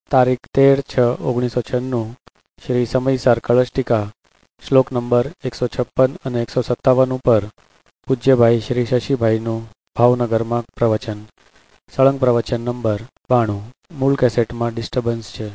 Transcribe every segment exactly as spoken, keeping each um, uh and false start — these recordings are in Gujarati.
तारीख तेर छः ओगनीस सौ छन्नू श्री समयसार कलश टीका श्लोक नंबर एक सौ छप्पन और एक सौ सत्तावन पर पूज्य भाई श्री शशिभाईનું ભાવનગરમાં પ્રવચન સળંગ પ્રવચન નંબર બાણું મૂળ કેસેટમાં ડિસ્ટર્બન્સ છે.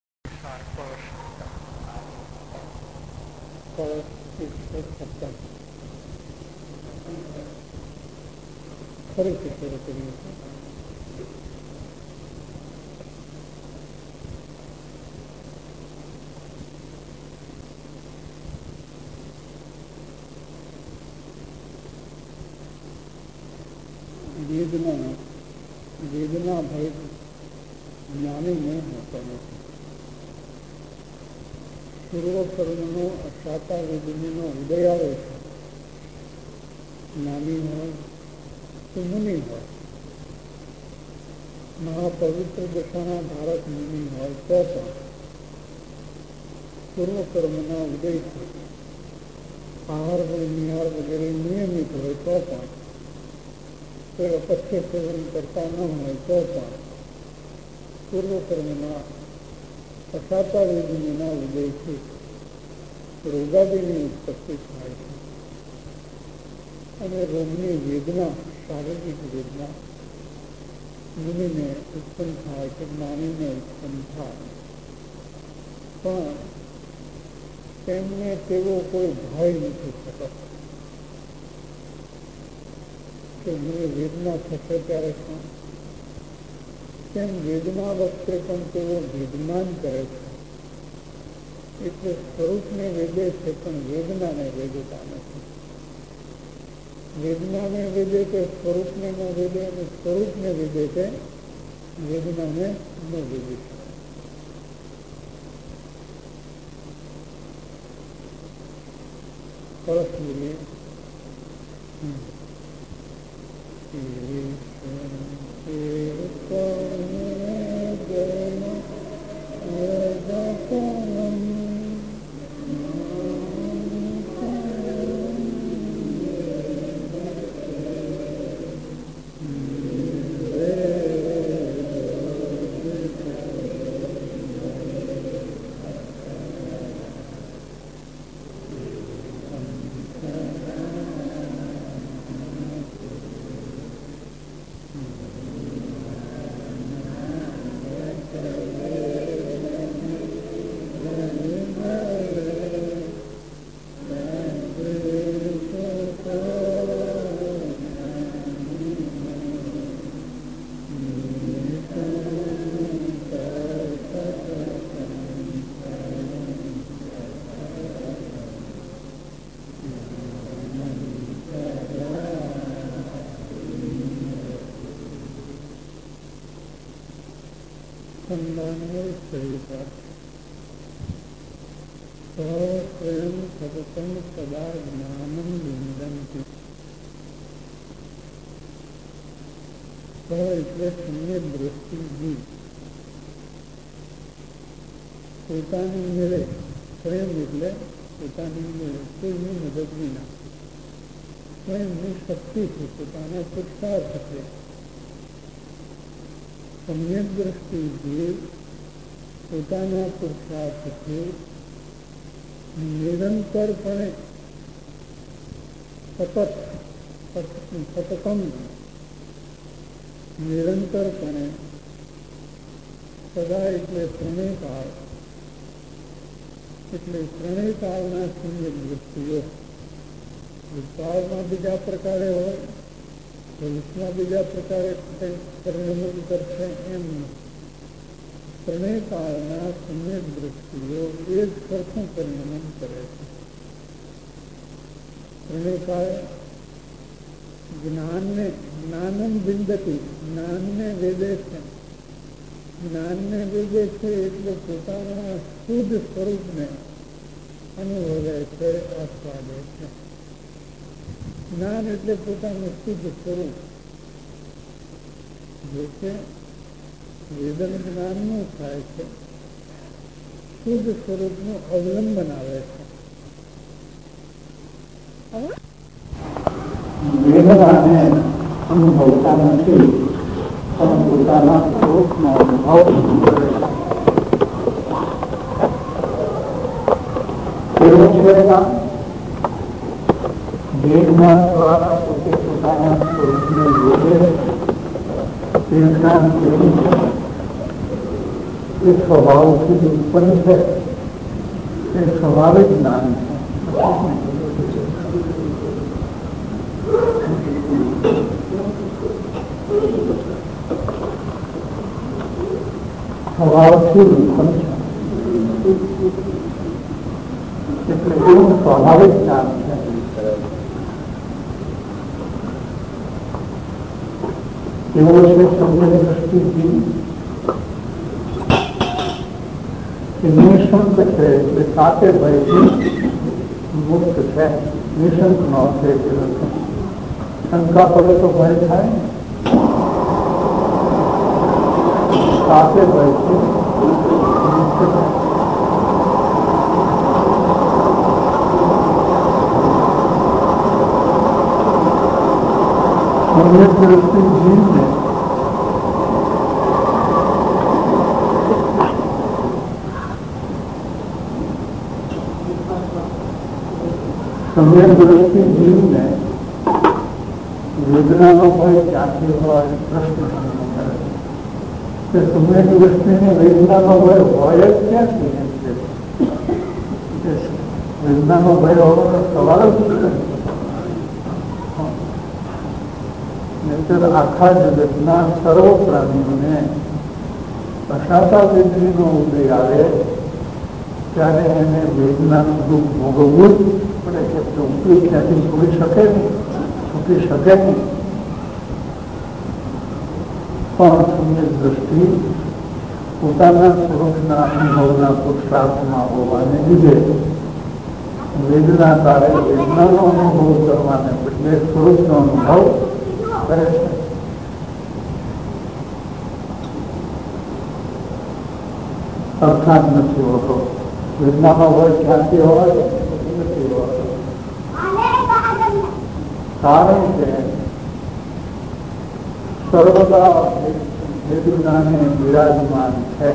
वेदना वेदना भय ज्ञानी नहीं होता નથી. પૂર્વકર્મનો સાતા વેદનીનો ઉદય આવે છે. જ્ઞાની હોય કે મુનિ હોય, મહાપવિત્ર દશાના ધારક મુનિ હોય તો પણ પૂર્વકર્મના ઉદયથી આહાર નિહાર વગેરે નિયમિત હોય તો પણ કોઈ અપથ્ય સેવન કરતા ન હોય તો પણ પૂર્વકર્મના અસાતા વેદનીના ઉદયથી રોગાદીની ઉત્પત્તિ થાય છે અને રોગની વેદના, શારીરિક વેદના મુનિને ઉત્પન્ન થાય છે, જ્ઞાનીને ઉત્પન્ન થાય. પણ તેમને તેવો કોઈ ભય નથી થતો કે મને વેદના થશે ત્યારે પણ તેમ વેદના વખતે પણ તેઓ વેદમાન કરે છે. એટલે સ્વરૂપને વેદે છે પણ વેદનાને વેદતા નથી. વેદનાને વેદે તે સ્વરૂપને ન વેદે અને સ્વરૂપને વેદે તે વેદનાને ન વેદે. કળશ બોલીએ. स्वयं सततं सदा ज्ञानं विन्दन्ति. સ્વ એટલે સમ્યક દ્રષ્ટિ. પોતાની મેળે સ્વયં એટલે પોતાની મેળે કોઈની મદદ વિના સ્વયંની શક્તિથી પોતાના પુરુષાર્થથી સમ્યક દ્રષ્ટિથી પોતાના પુરુષાર્થથી નિરંતરપણે સતત સતતમ નિરંતરપણે સદા એટલે ત્રણેયકાળ એટલે ત્રણેયકાળના સમ્યક દ્રષ્ટિઓ. ભૂતકાળમાં બીજા પ્રકારે હોય, ભવિષ્યમાં બીજા પ્રકારે પરિણમન કરશે એમ ત્રણેયકાળના સમ્યક દ્રષ્ટિઓ એ જ સરખું પરિણમન કરે છે. ત્રણેયકાળ જ્ઞાનને જ્ઞાનમ વિંદતી, જ્ઞાનને વેદે છે. જ્ઞાનને વેદે છે એટલે પોતાના શુદ્ધ સ્વરૂપને અનુભવે છે, આસ્વાદે છે. જ્ઞાન એટલે પોતાનું શુદ્ધ સ્વરૂપ. જે છે વેદન જ્ઞાનનું થાય છે, શુદ્ધ સ્વરૂપનું અવલંબન આવે છે. વેદનાને અનુભવતા નથી, પણ પોતાના સ્વરૂપનો અનુભવ કરે છે. વેદના વેદના દ્વારા પોતે પોતાના સ્વરૂપને યોગે તે જ્ઞાન કેવું છે એ સ્વભાવથી ઉત્પન્ન છે એ સ્વાભાવિક જ્ઞાન છે સ્વભાવથી ઉત્પન્ન છે એટલે એવું સ્વાભાવિક જ્ઞાન છે. એવો છે સમ્યક દ્રષ્ટિથી કે નિઃશંક છે એટલે સાથે ભયથી મુક્ત છે. નિઃશંક નો છે શંકા પડે તો ભય થાય સાથે ભયથી મુક્ત થાય. સમ્યક દ્રષ્ટિ જીવને સમ્યક દ્રષ્ટિ જીવને વેદનાનો ભય ક્યાંથી હોય પ્રશ્ન કરે. સમ્યક દ્રષ્ટિને વેદનાનો ભય હોય જ ક્યાંથી? વેદનાનો ભય હોવાનો સવાલ જ નહીતર આખા જગતના સર્વ પ્રાણીઓને અશાતા વેદનીનો ઉદય આવે ત્યારે એને વેદનાનું દુઃખ ભોગવવું જ પડે કે ઉપરી ત્યાંથી છોડી શકે નહીં, છૂટી શકે નહીં. પણ સમ્યક દ્રષ્ટિ પોતાના સ્વરૂપના અનુભવના પુરુષાર્થમાં હોવાને લીધે વેદના કાળે વેદનાનો અનુભવ કરવાને બદલે સ્વરૂપનો અનુભવ કરે છે. અર્થાત નથી હોતો. વેદનાનો ભય ક્યાંથી હોય નથી હોતો. કારણ કે સર્વદા વેદનાને બિરાજમાન છે.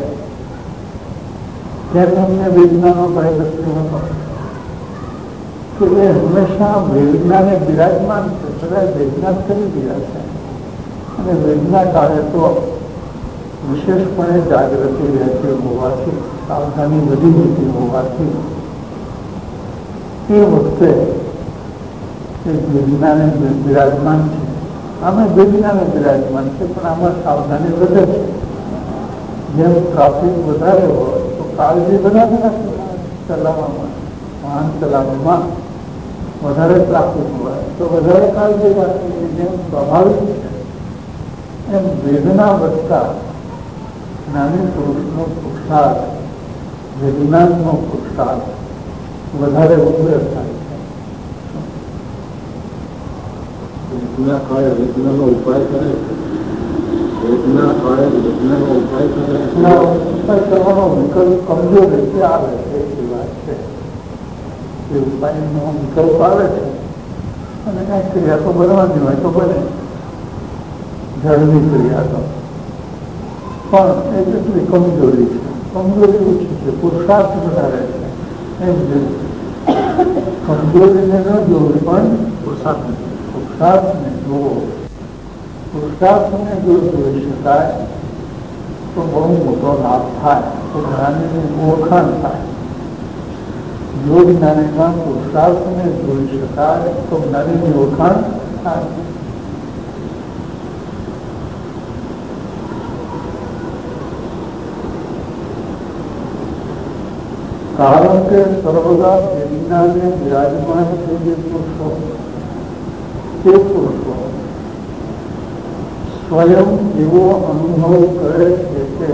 જેમ અમને વેદનાનો ભય નથી હોતો કે એ હંમેશા વેદનાને બિરાજમાન છે. સદાય વેદના કરી રહ્યા છે અને વેદના કાળે તો વિશેષપણે જાગૃતિ રહેતી હોવાથી, સાવધાની વધી જતી હોવાથી એ વખતે એ વેદનાને બિરાજમાન છે. આમે વેદનાને બિરાજમાન છે પણ આમાં સાવધાની વધે છે. જેમ ટ્રાફિક વધારે હોય તો કાળજી વધારે રાખે. ચલાવવામાં વાહન ચલાવવામાં વધારે ટ્રાફિક હોય તો વધારે કાળજી રાખવી. જેમ સ્વાભાવિક છે એમ વેદના વધતા જ્ઞાની પુરુષનો પુરુષાર્થ, વેદનાનો પુરુષાર્થ વધારે ઉગ્ર થાય છે. વેદના કાળે વેદનાનો ઉપાય કરે છે. વેદના કાળે વેદનાનો ઉપાય કરે છે. ઉપાય કરવાનો વિકલ્પ કમજોર રીતે આવે છે. એ વાત છે એ ઉપાયનો વિકલ્પ આવે છે અને કઈ ક્રિયા તો બનવાની હોય તો બને, જળની ક્રિયા તો. પણ એ કેટલી કમજોરી છે. કમજોરી ઓછી છે, પુરુષાર્થ વધારે છે. એમ કમજોરીને ન જોવી પણ પુરુષાર્થ પુરુષાર્થને જોવો. પુરુષાર્થને જો જોઈ શકાય તો બહુ મોટો લાભ થાય. તો જ્ઞાનીની ઓળખાણ થાય. જો જ્ઞાનીમાં પુરુષાર્થને જોઈ શકાય તો જ્ઞાનીની ઓળખાણ થાય. કારણ કે સર્વદા વેદનાને વિરાજમાન છે જે પુરુષો, તે પુરુષો સ્વયં એવો અનુભવ કરે છે કે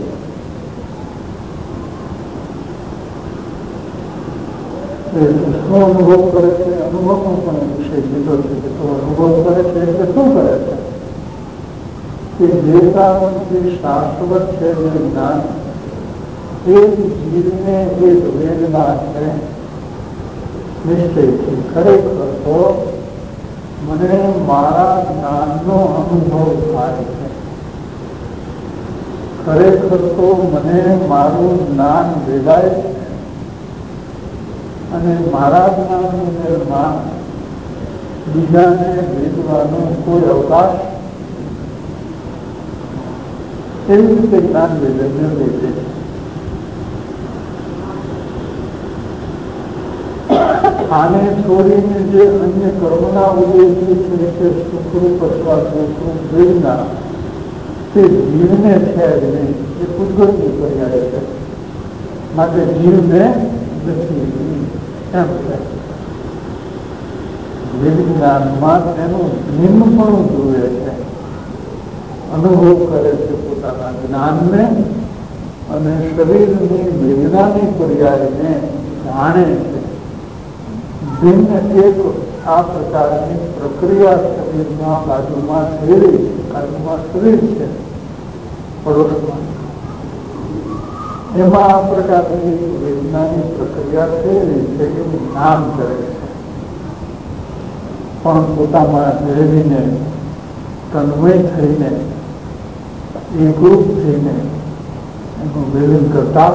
શું અનુભવ કરે છે? અનુભવનો પણ વિષય લીધો છે કે તો અનુભવ કરે છે એટલે શું કરે છે કે જે કારણથી શાશ્વત છે જે જ્ઞાન એ જીવને એક વેદના છે નિશ્ચયથી. ખરેખર તો મને મારા જ્ઞાનનો અનુભવ થાય છે. ખરેખર તો મને મારું જ્ઞાન ભેગાય છે અને મારા જ્ઞાનની મેળમાં બીજાને ભેદવાનો કોઈ અવકાશ એવી રીતે જ્ઞાન વેદનને વેચે છે. આને છોડીને જે અન્ય કર્મના ઉદ્દેશી છે કે સુખરૂપ અથવા દોષરૂપ વેદના તે જીવને છે જ નહીં, એ પૂતગલની પર્યાય છે. માટે જીવને નથી એમ છે. વેદ જ્ઞાનમાં તેનું નિમ્નપણું જુએ છે, અનુભવ કરે છે પોતાના જ્ઞાનને અને શરીરની વેદનાની પર્યાયને જાણે છે. ભિન્ન એક આ પ્રકારની પ્રક્રિયા શરીરમાં બાજુમાં થયેલી, બાજુમાં શરીર છે પડોશમાં, એમાં આ પ્રકારની વેદનાની પ્રક્રિયા થયેલી છે એવું નામ કરે છે. પણ પોતામાં રહેવીને તન્મય થઈને એકરૂપ થઈને એનું વેદન કરતા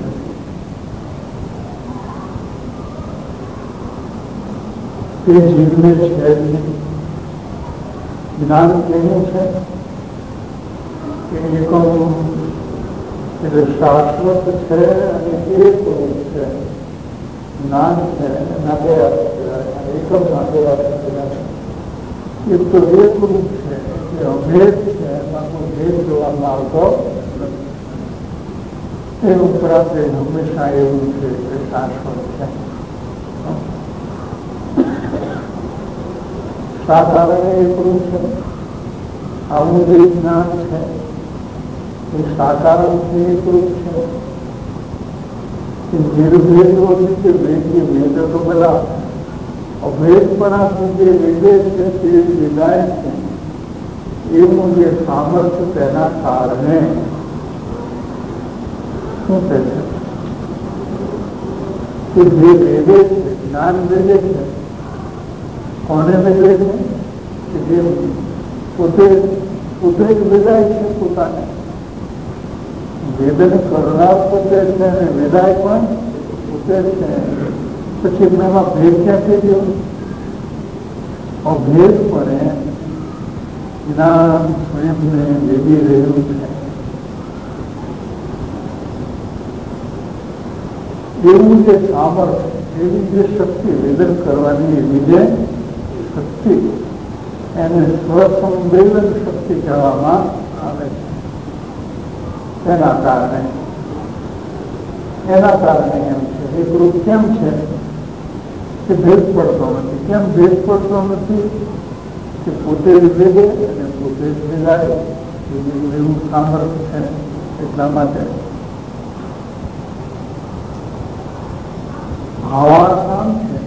તે જીવને છે જ્ઞાન કેવું છે કે એકમ એટલે શાશ્વત છે અને એક રૂપ છે. જ્ઞાન છે એના બે એકમ ના બે એક તો એક રૂપ છે એટલે અભેદ છે, એમાં કોઈ ભેદ જોવામાં આવતો નથી. એ ઉપરાંત હંમેશા એવું છે કે શાશ્વત છે. સાકારણે એકરૂપ છે. આવું જે જ્ઞાન છે એ સાકારણથી એકરૂપ છે. નિર્ભેદ હોતી કે વેદીય વેદ તો પેલા અભેદપણાથી જે વેદે છે તે વિદાય છે એવું જે સામર્થ્ય તેના કારણે શું કહે છે કે જે વેદે છે, જ્ઞાન વેદે છે. કોને વેદે છે કે જે પોતે પોતે જ વેદાય છે પોતાને. વેદન કરનાર પોતે છે અને વેદાય પણ પોતે છે. પછી એમાં ભેદ ક્યાંથી ગયો? અભેદપણે જ્ઞાન સ્વયંને વેદી રહ્યું છે. એવું જે સામર્થ્ય, એવી જે શક્તિ વેદન કરવાની, એવી જે શક્તિ એને સ્વસંવેદન શક્તિ કહેવામાં આવે છે. એના કારણે એના કારણે એમ છે એકરૂપ કેમ છે કે ભેદ પડતો નથી. કેમ ભેદ પડતો નથી કે પોતે વેદે અને પોતે જ વેદાય એવું સામર્થ્ય છે. એટલા માટે ભાવાર્થ છે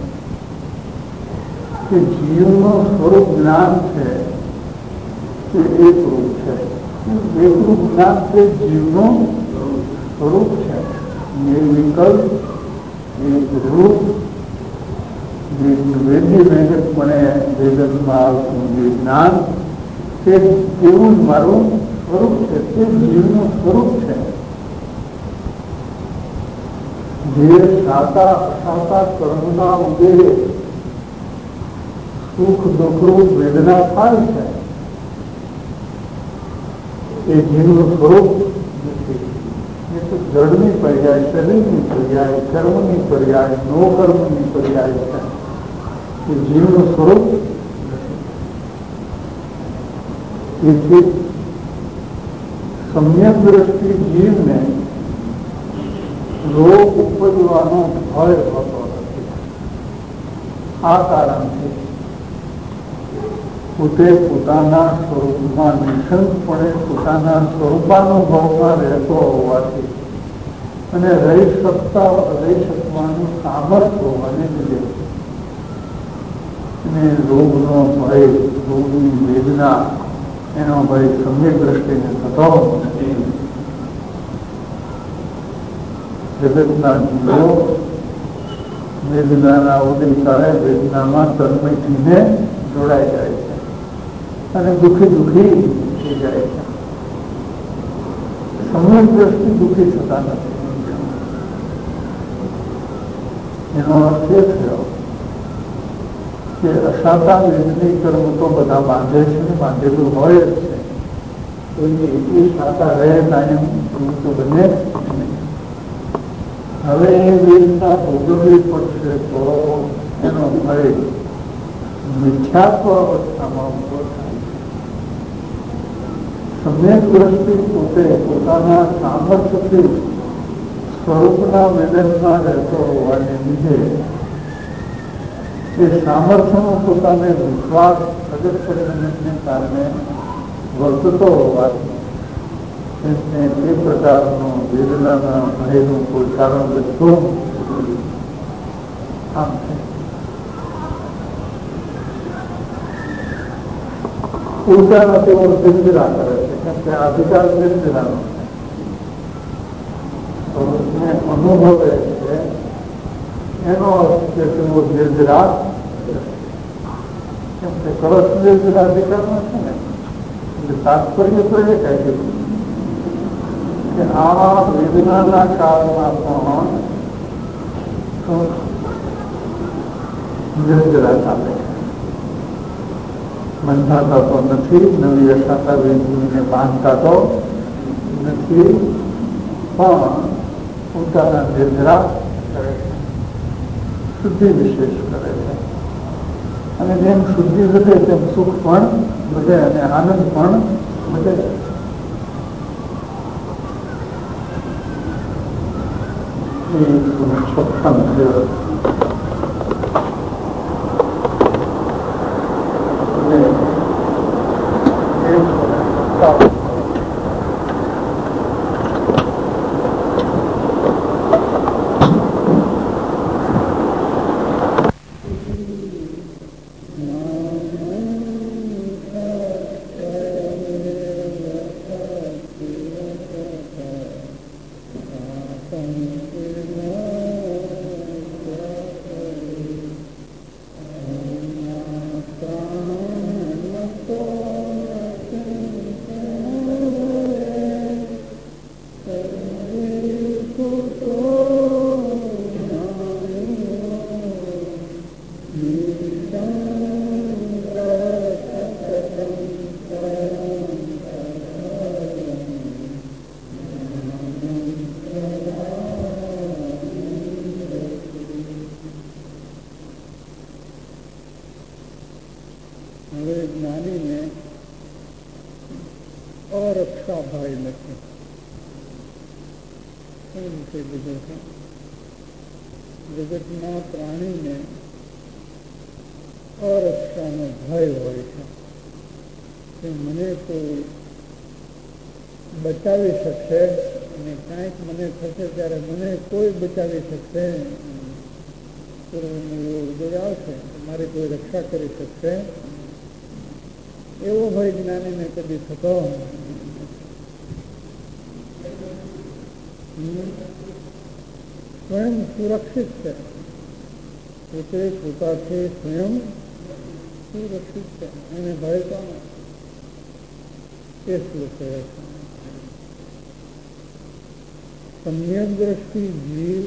કે જીવનું સ્વરૂપ જ્ઞાન છે તે એકરૂપ છે. એકરૂપ જ્ઞાન તે જીવનું સ્વરૂપ છે. નિર્વિકલ્પ એકરૂપ વેદી વેદકપણે વેદનમાં આવતું જે જ્ઞાન તે એવું જ મારું સ્વરૂપ છે. તે જીવનું સ્વરૂપ છે. જે સાતા અસાતા કર્મના ઉદય સુખ દુઃખરૂપ વેદના થાય છે એ જીવનું સ્વરૂપ નથી. એ તો જળની પર્યાય, શરીરની પર્યાય, કર્મની પર્યાય, નો કર્મની પર્યાય છે. એ જીવનું સ્વરૂપ નથી. એથી સમ્યક દ્રષ્ટિ જીવને રોગ ઉપજવાનો ભય હોતો નથી. આ કારણથી પોતે પોતાના સ્વરૂપમાં નિશંકપણે પોતાના સ્વરૂપાનુભવમાં રહેતો હોવાથી અને રહી શકતા રહી શકવાનું સામર્થ્ય હોવાને લીધે અને રોગનો ભય, રોગની વેદના એનો ભય સમ્યક દ્રષ્ટિને થતો નથી. જગતના જીવો વેદનાના ઉદયકાળે વેદનામાં તન્મયથીને જોડાઈ જાય છે અને દુઃખી દુઃખી થઈ જાય છે. સમ્યક દ્રષ્ટિ દુઃખી થતા નથી. એનો અર્થ એ થયો કે અસાતા વેદની કર્મ તો બધા બાંધે છે, બાંધેલું હોય જ છે. કોઈને એટલી સાતા રહે કાયમ એવું તો બને નહીં. હવે એ વેદના ભોગવવી પડશે તો એનો ભય મિથ્યાત્વ અવસ્થામાં ઉભો થાય. સમ્યક દ્રષ્ટિ પોતે પોતાના સામર્થ્યથી સ્વરૂપના વેદનમાં રહેતો હોવાને લીધે એ સામર્થ્યનો પોતાને વિશ્વાસ પ્રગટ પરિણમને કારણે વર્તતો હોવાથી એને એ પ્રકારનું વેદનાના ભયનું કોઈ કારણ બનતું આમ છે. ઉર્જાના તેઓ નિર્જરા કરે છે, કેમ કે અધિકાર નિર્જરાનો અનુભવે છે. એનો અર્થ છે તેઓ નિર્જરા, કેમ કે કળશ નિર્જરા અધિકારમાં છે ને, એટલે તાત્પર્ય તો એ કહે છે કે આવા વેદનાના કાળમાં પણ નિર્જરા ચાલે છે. બંધાતા તો નથી, નવી અસાતા વેદીને બાંધતા તો નથી, પણ પોતાના નિર્જરા કરે છે, શુદ્ધિ વિશેષ કરે છે. અને જેમ શુદ્ધિ વધે તેમ સુખ પણ વધે અને આનંદ પણ વધે. છપ્પન થયો. જગતના પ્રાણીને અરક્ષાનો ભય હોય છે કે મને કોઈ બચાવી શકશે અને કાંઈક મને થશે ત્યારે મને કોઈ બચાવી શકશે, પૂર્વનો આવશે મારી કોઈ રક્ષા કરી શકશે એવો ભય જ્ઞાનીને કદી થતો. સ્વયં સુરક્ષિત છે, પોતે પોતાથી સ્વયં સુરક્ષિત છે, એને ભય કોનો એ શ્લોક કહે છે. સમ્યક દ્રષ્ટિ જીવ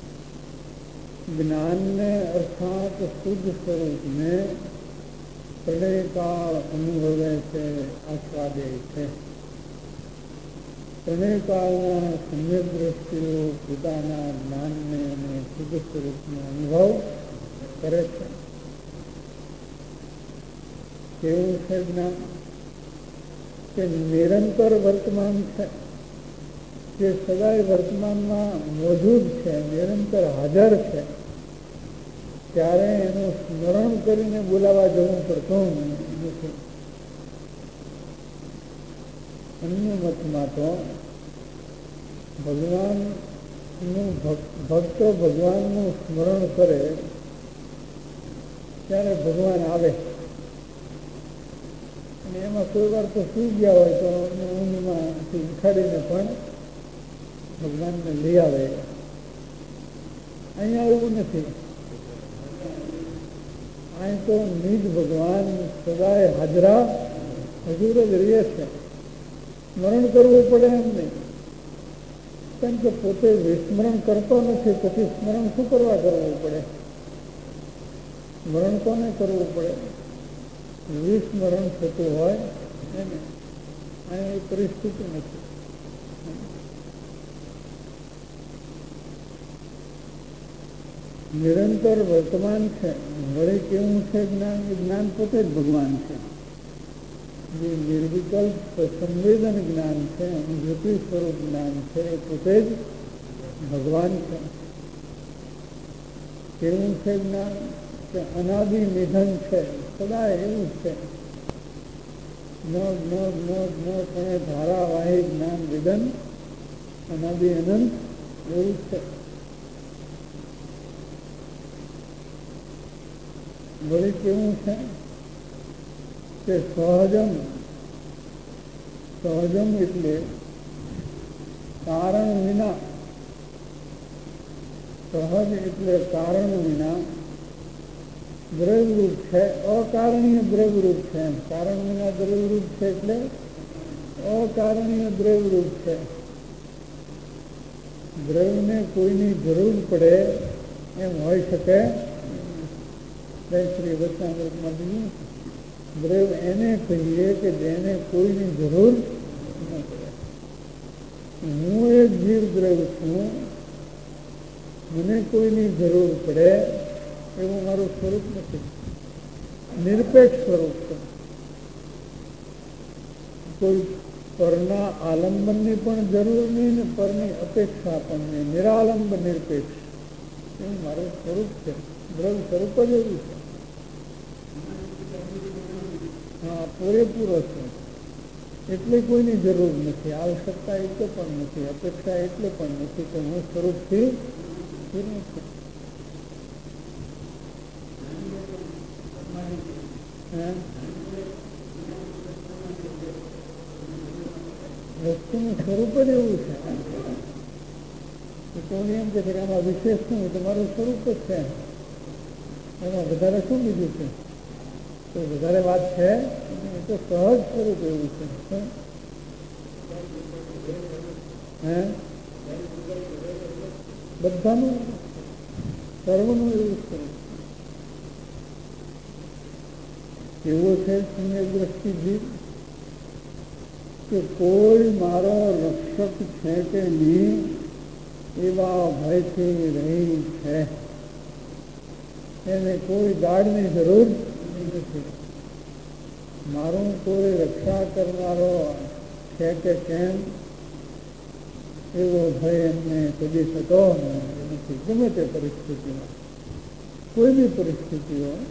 જ્ઞાનને અર્થાત શુદ્ધ સ્વરૂપને પ્રણયકાળ અનુભવે છે, આસ્વાદે છે. પ્રણયકાળના સમ્યક દ્રષ્ટિઓ પોતાના જ્ઞાનને અને શુદ્ધ સ્વરૂપનો અનુભવ કરે છે. કેવું છે જ્ઞાન કે નિરંતર વર્તમાન છે, જે સદાય વર્તમાનમાં મોજૂદ છે, નિરંતર હાજર છે, ત્યારે એનું સ્મરણ કરીને બોલાવા જવું પડતું નથી. અન્ય મતમાં તો ભગવાનનું ભક્તો ભગવાનનું સ્મરણ કરે ત્યારે ભગવાન આવે, અને એમાં કોઈ વાર તો સુઈ ગયા હોય તો ઊંઘમાંથી ઉઠાડીને પણ ભગવાનને લઈ આવે. અહીંયા એવું નથી. અહીં તો નિજ ભગવાન સદાય હાજરા હજુર જ રહે છે. સ્મરણ કરવું પડે એમ નહીં. કેમ કે પોતે વિસ્મરણ કરતો નથી, પછી સ્મરણ શું કરવા કરવું પડે? સ્મરણ કોને કરવું પડે? વિસ્મરણ થતું હોય એને. અહીં એ પરિસ્થિતિ નથી. નિરંતર વર્તમાન છે. વળી કેવું છે જ્ઞાન? જ્ઞાન પોતે જ ભગવાન છે. જે નિર્વિકલ્પ સંવેદન જ્ઞાન છે, જ્યોતિ સ્વરૂપ જ્ઞાન છે, એ પોતે જ ભગવાન છે. કેવું છે જ્ઞાન? કે અનાદિ નિધન છે, સદા એવું છે. ન ન ન ન પણ ધારાવાહી જ્ઞાન વિધન અનાદિ અનંત એવું છે. વળી કેવું છે કે સહજમ સહજમ એટલે કારણ વિના, સહજ એટલે કારણ વિના દ્રવ્યરૂપ છે, અકારણીય દ્રવ્યરૂપ છે. એમ કારણ વિના દ્રવ્યરૂપ છે એટલે અકારણીય દ્રવ્યરૂપ છે. દ્રવ્યને કોઈની જરૂર પડે એમ હોઈ શકે. શ્રી વચનામૃતમાં બીજું, દ્રવ્ય એને કહીએ કે જેને કોઈની જરૂર ન પડે. હું એક જીવ દ્રવ્ય છું, મને કોઈની જરૂર પડે એવું મારું સ્વરૂપ નથી. નિરપેક્ષ સ્વરૂપ છે. કોઈ પરના આલંબનની પણ જરૂર નહીં ને પરની અપેક્ષા પણ નહીં. નિરાલંબ નિરપેક્ષ એવું મારું સ્વરૂપ છે. દ્રવ્ય સ્વરૂપ જ એવું છે. હા, પૂરેપૂરો છે. એટલે કોઈની જરૂર નથી. આવશ્યકતા એટલે પણ નથી, અપેક્ષા એટલે પણ નથી કે હું સ્વરૂપથી પૂરું છું. વસ્તુનું સ્વરૂપ જ એવું છે. કોઈ એમ કે આમાં વિશેષ શું? તમારું સ્વરૂપ જ છે. એમાં વધારે શું બીજું છે? તો વધારે વાત છે એ તો સહજ સ્વરૂપ એવું છે. હે બધાનું સર્વનું એવું સ્વરૂપ એવો છે. શૂન્ય દ્રષ્ટિ જીવ કે કોઈ મારો રક્ષક છે કે નહીં એવા ભયથી રહી છે. એને કોઈ ગાઢની જરૂર નથી. મારું કોઈ રક્ષા કરનારો છે કે કેમ એવો ભય એમને કદી થતો નથી. ગમે તે પરિસ્થિતિમાં, કોઈ બી પરિસ્થિતિ હોય.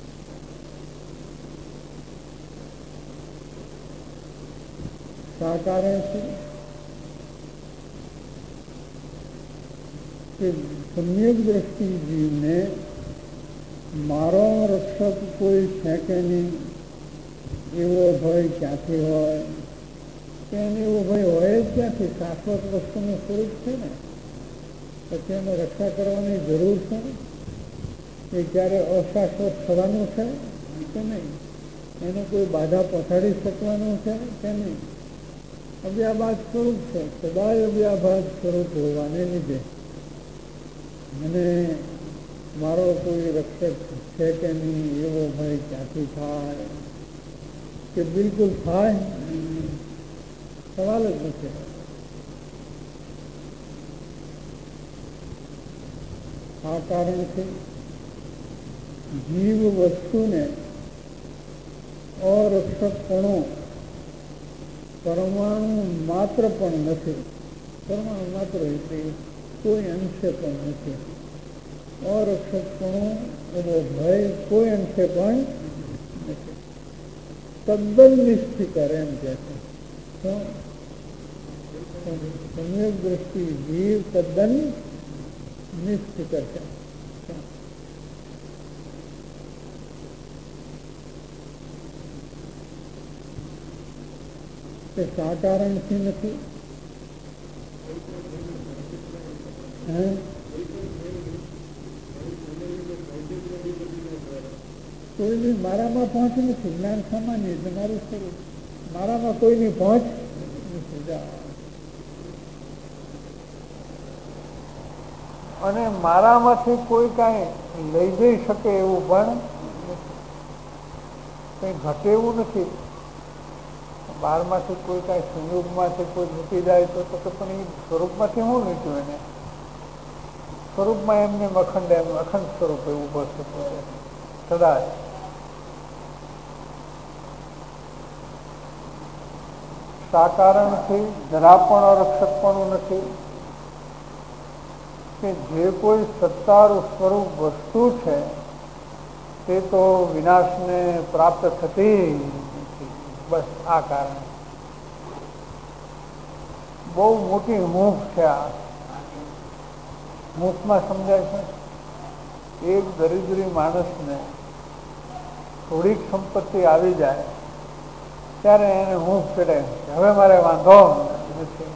શા કારણ છે કે સમ્યક દ્રષ્ટિ જીવને મારો રક્ષક કોઈ છે કે નહીં એવો ભય ક્યાંથી હોય? કે એને એવો ભય હોય જ ક્યાંથી? શાશ્વત વસ્તુનું સ્વરૂપ છે ને, પછી એને રક્ષા કરવાની જરૂર છે. એ ક્યારે અશાશ્વત થવાનું છે કે નહીં? એને કોઈ બાધા પહોંચાડી શકવાનું છે કે નહીં? અવ્યાભાસ સ્વરૂપ છે. સદાય અવ્યાભાસ સ્વરૂપ હોવાને લીધે મને મારો કોઈ રક્ષક છે કે નહીં એવો ભય ક્યાંથી થાય? કે બિલકુલ થાય? સવાલ જ નથી. આ કારણથી જીવ વસ્તુને અરક્ષકપણો પરમાણુ માત્ર પણ નથી. પરમાણુ માત્ર એટલે કોઈ અંશે પણ નથી. અરક્ષકપણો એવો ભય કોઈ અંશે પણ નથી. તદ્દન નિશ્ચિકર એમ કે છે. સમ્યક દ્રષ્ટિ જીવ તદ્દન નિશ્ચિકર છે. તે શા કારણથી નથી? હે કોઈની મારામાં પહોંચ નથી. જ્ઞાન સામાન્ય એટલે મારું સ્વરૂપ. મારામાં કોઈની પહોંચ નથી. અને મારામાંથી કોઈ કાંઈ લઈ જઈ શકે એવું પણ કંઈ ઘટે એવું નથી. બહારમાંથી કોઈ કાંઈ સંયોગમાંથી કોઈ મૂકી જાય તો તો પણ એ સ્વરૂપમાંથી હું નીકળ્યું એને સ્વરૂપમાં એમને અખંડ એમ અખંડ સ્વરૂપ એવું બસ કદાચ સાકારણથી જરા પણ અરક્ષકપણું નથી કે જે કોઈ સત્તારૂપ સ્વરૂપ વસ્તુ છે તે તો વિનાશને પ્રાપ્ત થતી નથી. બસ આ કારણ બહુ મોટી હૂંફ છે. આ હૂંફમાં સમજાય છે એક દરિદ્રી માણસને થોડીક સંપત્તિ આવી જાય ત્યારે એને હૂંફ ચડે હવે મારે વાંધો નથી.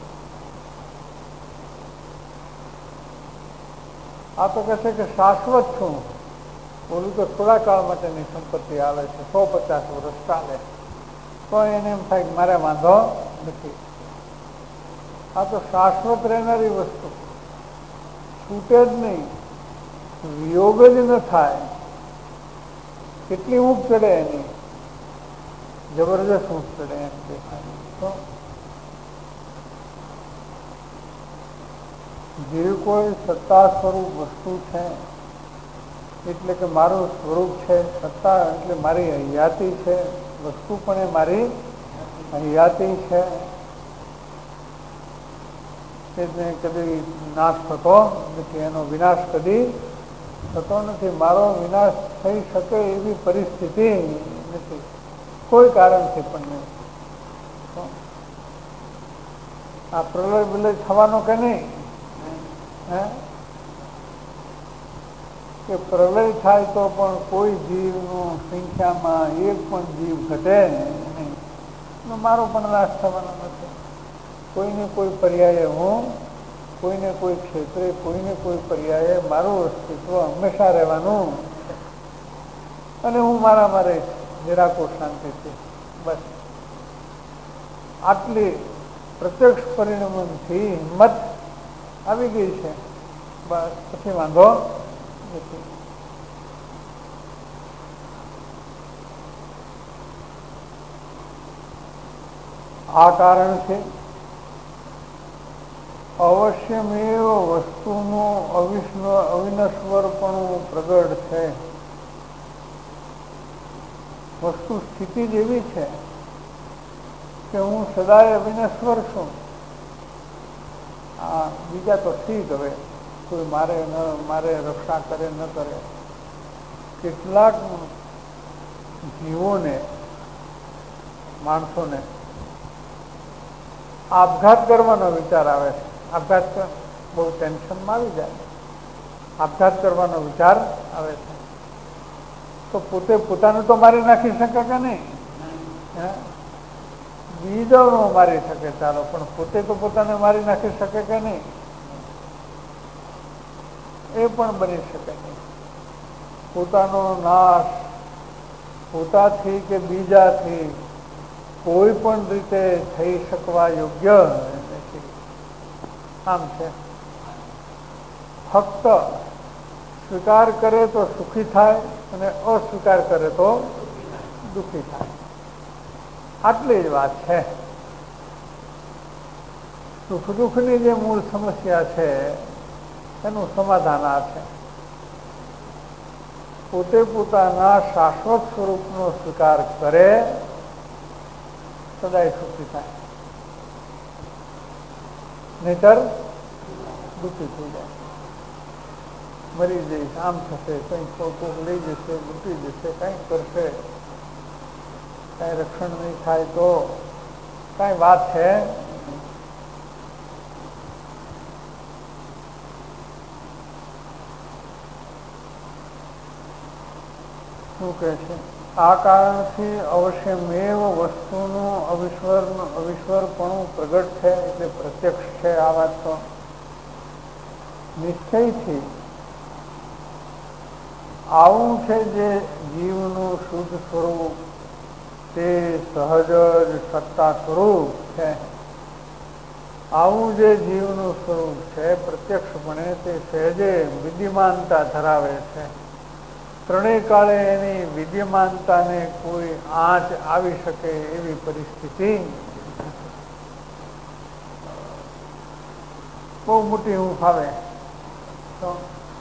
આ તો કહે છે કે શાશ્વત છું. બોલું તો થોડા કાળ માટેની સંપત્તિ આવે છે, સો પચાસ વર્ષ ચાલે તો એને એમ થાય કે મારે વાંધો નથી. આ તો શાશ્વત રહેનારી વસ્તુ છૂટે જ નહીં, વિયોગ જ ન થાય. કેટલી ઊંઘ ચડે એની, જબરજસ્ત ઊંઘ ચડે એમ દેખાય. તો જે કોઈ સત્તા સ્વરૂપ વસ્તુ છે એટલે કે મારું સ્વરૂપ છે, સત્તા એટલે મારી હયાતી છે, વસ્તુ પણ એ મારી હયાતી છે, એને કદી નાશ થતો નથી, એનો વિનાશ કદી થતો નથી. મારો વિનાશ થઈ શકે એવી પરિસ્થિતિ નથી કોઈ કારણથી પણ નહીં. આ પ્રલય વિલય થવાનો કે નહીં હે કે પ્રલય થાય તો પણ કોઈ જીવનું સંખ્યામાં એક પણ જીવ ઘટે નહીં. મારો પણ નાશ થવાનો નથી. કોઈને કોઈ પર્યાયે હું કોઈને કોઈ ક્ષેત્રે કોઈને કોઈ પર્યાયે મારું અસ્તિત્વ હંમેશા રહેવાનું અને હું મારા મારે નિરાકુર શાંતિથી બસ આટલી પ્રત્યક્ષ પરિણમનથી હિંમત આવી ગઈ છે. બસ પછી વાંધો નથી. આ કારણ છે અવશ્યમેવ વસ્તુનું અવિનશ્વરપણું પ્રગટ છે. વસ્તુ સ્થિતિ જ એવી છે કે હું સદાય અવિનશ્વર છું. આ બીજા તો ઠીક, હવે કોઈ મારે ન મારે રક્ષા કરે ન કરે. કેટલાક જીવોને માણસોને આપઘાત કરવાનો વિચાર આવે છે. આપઘાત બહુ ટેન્શનમાં આવી જાય, આપઘાત કરવાનો વિચાર આવે છે તો પોતે પોતાને તો મારી નાખી શકે કે નહીં? હે બીજાનો મારી શકે ચાલો, પણ પોતે તો પોતાને મારી નાખી શકે કે નહીં? એ પણ બની શકે નહીં. પોતાનો નાશ પોતાથી કે બીજાથી કોઈ પણ રીતે થઈ શકવા યોગ્ય નથી. આમ છે, ફક્ત સ્વીકાર કરે તો સુખી થાય અને અસ્વીકાર કરે તો દુઃખી થાય. આટલી જ વાત છે. સુખ દુઃખની જે મૂળ સમસ્યા છે એનું સમાધાન આ છે. પોતે પોતાના શાશ્વત સ્વરૂપનો સ્વીકાર કરે સદાય સુખી થાય, નહીતર દુઃખી થઈ જાય. મરી જઈશ, આમ થશે, કંઈક કોક લઈ જશે, લૂંટી જશે, કંઈક કરશે, કાંઈ રક્ષણ નહીં થાય તો કાંઈ વાત છે. શું કહે છે? આ કારણથી અવશ્યમેવ વસ્તુનું અવિશ્વર અવિશ્વરપણું પ્રગટ છે એટલે પ્રત્યક્ષ છે. આ વાત તો નિશ્ચયથી આવું છે જે જીવનું શુદ્ધ સ્વરૂપ તે સહજ જ સત્તા સ્વરૂપ છે આવું જે જીવનું સ્વરૂપ છે પ્રત્યક્ષપણે તે સહેજે વિદ્યમાનતા ધરાવે છે. ત્રણેય કાળે એની વિદ્યમાનતાને કોઈ આંચ આવી શકે એવી પરિસ્થિતિ બહુ મોટી ઊંઘ આવે તો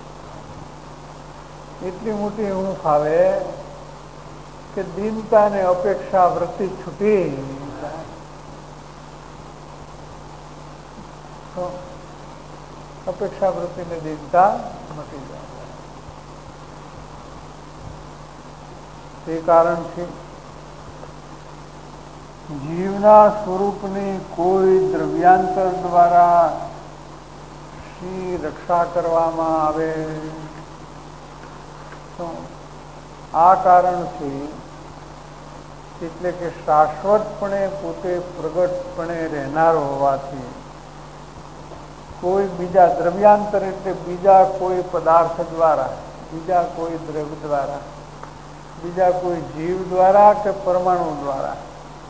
એટલી મોટી ઊંઘ આવે કે દીનતા ને અપેક્ષા વૃત્તિ છૂટી તો અપેક્ષા વૃત્તિ ને દીનતા મટી જાય. તે કારણથી જીવના સ્વરૂપની કોઈ દ્રવ્યાંતર દ્વારા શી રક્ષા કરવામાં આવે તો આ કારણથી એટલે કે શાશ્વતપણે પોતે પ્રગટપણે રહેનારો હોવાથી કોઈ બીજા દ્રવ્યાંતર એટલે બીજા કોઈ પદાર્થ દ્વારા, બીજા કોઈ દ્રવ્ય દ્વારા, બીજા કોઈ જીવ દ્વારા કે પરમાણુ દ્વારા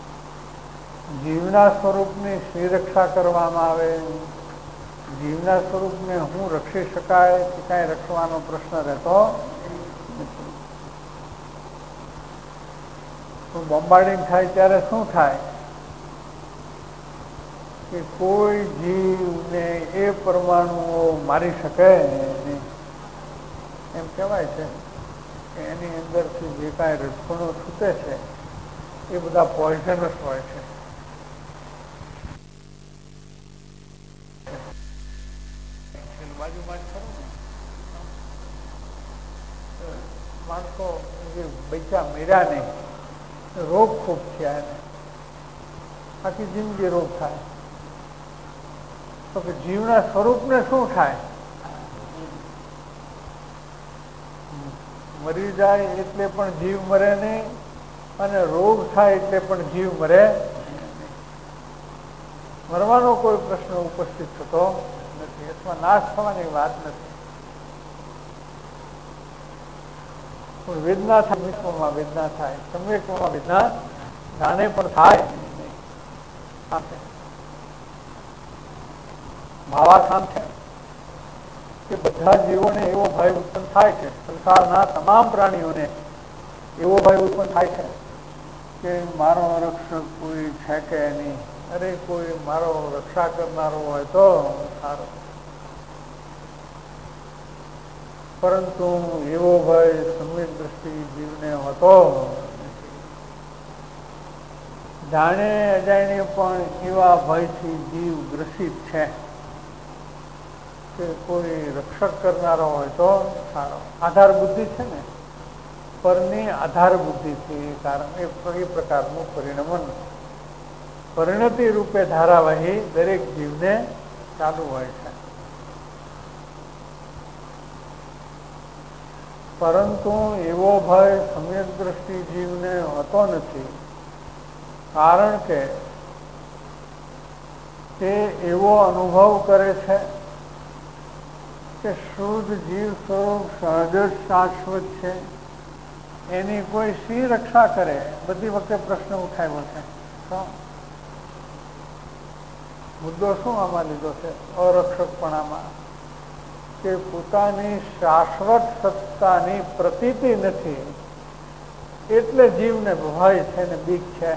જીવના સ્વરૂપની શી રક્ષા કરવામાં આવે. જીવના સ્વરૂપને હું રક્ષી શકાય કે કાંઈ રક્ષવાનો પ્રશ્ન રહેતો નથી. બોમ્બાર્ડિંગ થાય ત્યારે શું થાય કે કોઈ જીવને એ પરમાણુઓ મારી શકે નહીં. એમ કહેવાય છે કે એની અંદરથી જે કાંઈ રજકણો છૂટે છે એ બધા પોઈઝનસ હોય છે. બાજુમાં જ ખરું ને માણસો જે બચ્ચા મર્યા નહીં, રોગ ખૂબ થયા એને, આખી જિંદગી રોગ થાય. તો કે જીવના સ્વરૂપને શું થાય? મરી જાય એટલે પણ જીવ મરે નહીં અને રોગ થાય એટલે પણ જીવ મરે નહીં. મરવાનો કોઈ પ્રશ્ન ઉપસ્થિત થતો નથી અથવા નાશ થવાની વાત નથી. પણ વેદના થાય, વિશ્વમાં વેદના થાય, સંવેગમાં વેદના જાણે પણ થાય. ભાવાર્થ છે કે બધા જીવોને એવો ભય ઉત્પન્ન થાય છે, સંસારના તમામ પ્રાણીઓને એવો ભય ઉત્પન્ન થાય છે કે મારો રક્ષક કોઈ છે કે નહીં, અરે કોઈ મારો રક્ષા કરનારો હોય તો સારો. પરંતુ એવો ભય સમ્યક દ્રષ્ટિ જીવને હોતો નથી. જાણે અજાણે પણ એવા ભયથી જીવ ગ્રસિત છે કે કોઈ રક્ષક કરનારો હોય તો સારો. આધાર બુદ્ધિ છે ને, પરની આધાર બુદ્ધિથી કારણ એ પ્રકારનું પરિણમન પરિણતિ રૂપે ધારાવાહી દરેક જીવને ચાલુ હોય છે. પરંતુ એવો ભય સમ્યક દ્રષ્ટિ જીવને હોતો નથી, કારણ કે તે એવો અનુભવ કરે છે કે શુદ્ધ જીવ સ્વરૂપ સહજ જ શાશ્વત છે, એની કોઈ શી રક્ષા કરે. બધી વખતે પ્રશ્ન ઉઠાવ્યો છે. મુદ્દો શું આમાં લીધો છે? અરક્ષકપણામાં, કે પોતાની શાશ્વત સત્તાની પ્રતીતિ નથી એટલે જીવને ભય છે ને બીક છે,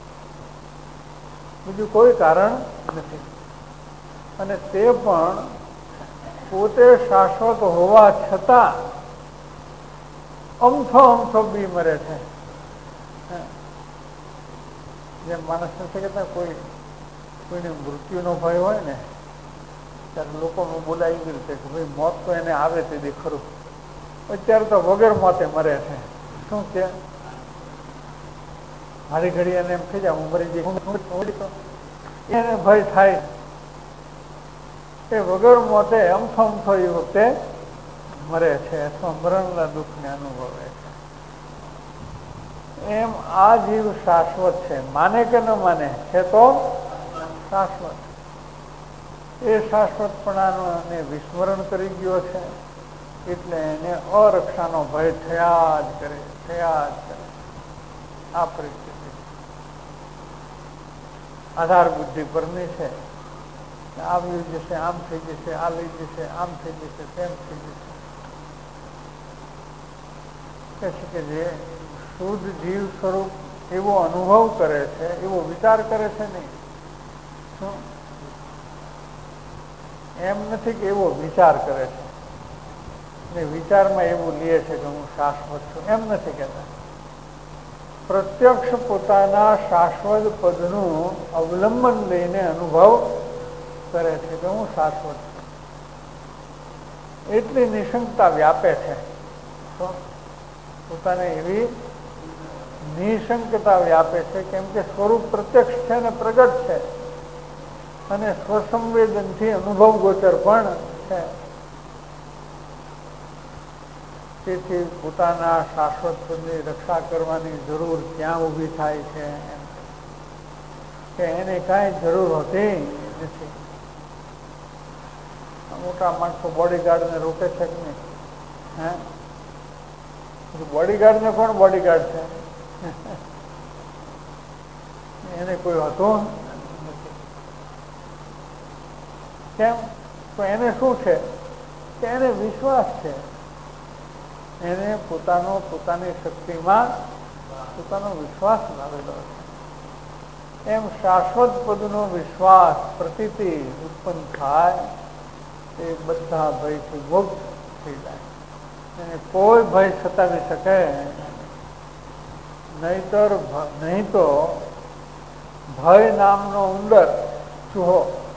બીજું કોઈ કારણ નથી. અને તે પણ પોતે શાશ્વત હોવા છતાં અમથો અમથો બી મરે છે. જેમ માણસ નથી કહેતા કોઈ કોઈને મૃત્યુનો ભય હોય ને ત્યારે લોકોનું બોલાય એવી રીતે કે ભાઈ મોત તો એને આવે તે દે ખરું, અત્યારે તો વગર મોતે મરે છે. શું કે મારી ઘડી એને એમ થઈ જાય હું મરી જઈ, એને ભય થાય. એ વગર મોતે અમથો અમથો એ વખતે મરે છે અથવા મરણના દુઃખને અનુભવે છે. એમ આ જીવ શાશ્વત છે, માને કે ન માને છે તો શાશ્વત. એ શાશ્વતપણાનો એને વિસ્મરણ કરી ગયો છે એટલે એને અરક્ષાનો ભય થયા જ કરે થયા જ કરે. આ પરિસ્થિતિ આધાર બુદ્ધિ પરની છે. આવી જશે, આમ થઈ જશે, આ લઈ જશે, આમ થઈ જશે, તેમ થઈ જશે. કે છે કે જે શુદ્ધ જીવ સ્વરૂપ એવો અનુભવ કરે છે, એવો વિચાર કરે છે નહીં. શું એમ નથી કે એવો વિચાર કરે છે ને વિચારમાં એવું લે છે કે હું શાશ્વત છું, એમ નથી કહેતા. પ્રત્યક્ષ પોતાના શાશ્વત પદનું અવલંબન લઈને અનુભવ કરે છે કે હું શાશ્વત છું. એટલી નિશંકતા વ્યાપે છે. તો પોતાને એવી નિશંકતા વ્યાપે છે કેમ કે સ્વરૂપ પ્રત્યક્ષ છે ને પ્રગટ છે અને સ્વસંવેદનથી અનુભવ ગોચર પણ છે. તેથી પોતાના શાશ્વત પદની રક્ષા કરવાની જરૂર ક્યાં ઊભી થાય છે કે એને કાંઈ જરૂર હોતી નથી. મોટા માણસો બોડીગાર્ડને રોકે છે કે નહીં? હે, બોડીગાર્ડને કોણ બોડીગાર્ડ છે? એને કોઈ હતું નથી. કેમ? તો એને શું છે કે એને વિશ્વાસ છે. એને પોતાનો પોતાની શક્તિમાં પોતાનો વિશ્વાસ લાવેલો છે. એમ શાશ્વત પદનો વિશ્વાસ પ્રતીતિ ઉત્પન્ન થાય એ બધા ભયથી મુક્ત થઈ જાય. એને કોઈ ભય સતાવી શકે નહીતર નહીં તો ભય નામનો ઉંદર ચૂહો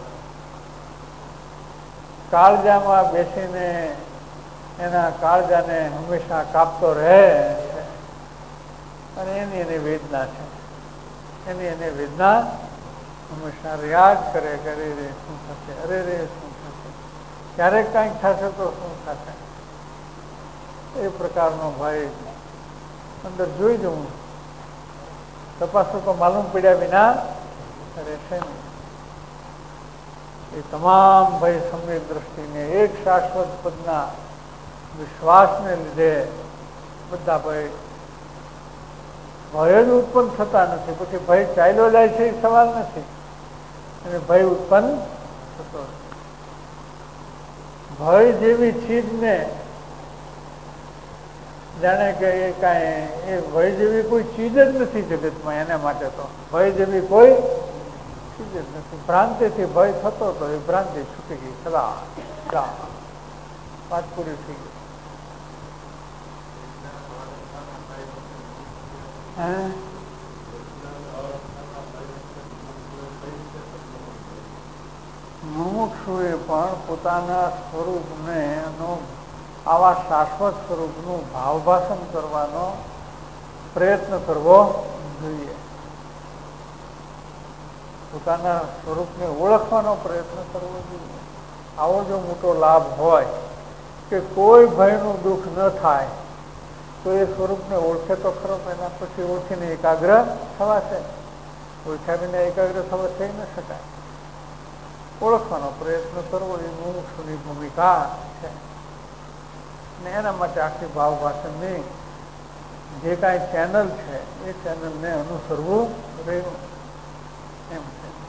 કાળજામાં બેસીને એના કાળજાને હંમેશા કાપતો રહે છે અને એની એની વેદના છે. એની એને વેદના હંમેશા રિયાજ કરે કે અરે રે શું થશે, અરે રે શું થશે, ક્યારેક કાંઈક થશે તો શું થશે. એ પ્રકારનો ભય અંદર જોઈ જવું, તપાસો તો માલુમ પડ્યા વિના રહેશે નહીં. એ તમામ ભય સમ્યક દ્રષ્ટિને એક શાશ્વત પદના વિશ્વાસને લીધે બધા ભય ભય જ ઉત્પન્ન થતા નથી. પછી ભય ચાલ્યો જાય છે એ સવાલ નથી અને ભય ઉત્પન્ન થતો નથી. ભય જેવી ચીજને જાણે કે એ કાંઈ એ ભય જેવી કોઈ ચીજ જ નથી જગતમાં. એના માટે તો ભય જેવી કોઈ ચીજ જ નથી. ભ્રાંતિથી ભય થતો હતો, એ ભ્રાંતિ છૂટી ગઈ. સદા વાત પૂરી થઈ ગઈ. મુમુક્ષુએ પણ પોતાના સ્વરૂપને આવા શાશ્વત સ્વરૂપનું ભાવભાષણ કરવાનો પ્રયત્ન કરવો જોઈએ. પોતાના સ્વરૂપને ઓળખવાનો પ્રયત્ન કરવો જોઈએ. આવો જો મોટો લાભ હોય કે કોઈ ભયનું દુઃખ ન થાય તો એ સ્વરૂપને ઓળખે તો ખરો. એના પછી ઓળખીને એકાગ્ર થવાશે. ઓળખ્યા વિના એકાગ્ર થવા થઈ ન શકાય. ઓળખવાનો પ્રયત્ન કરવો એ મુમુક્ષુની ભૂમિકા છે. ને એના માટે આખી ભાવ ભાષણની જે કાંઈ ચેનલ છે એ ચેનલને અનુસરવું રહ્યું એમ છે.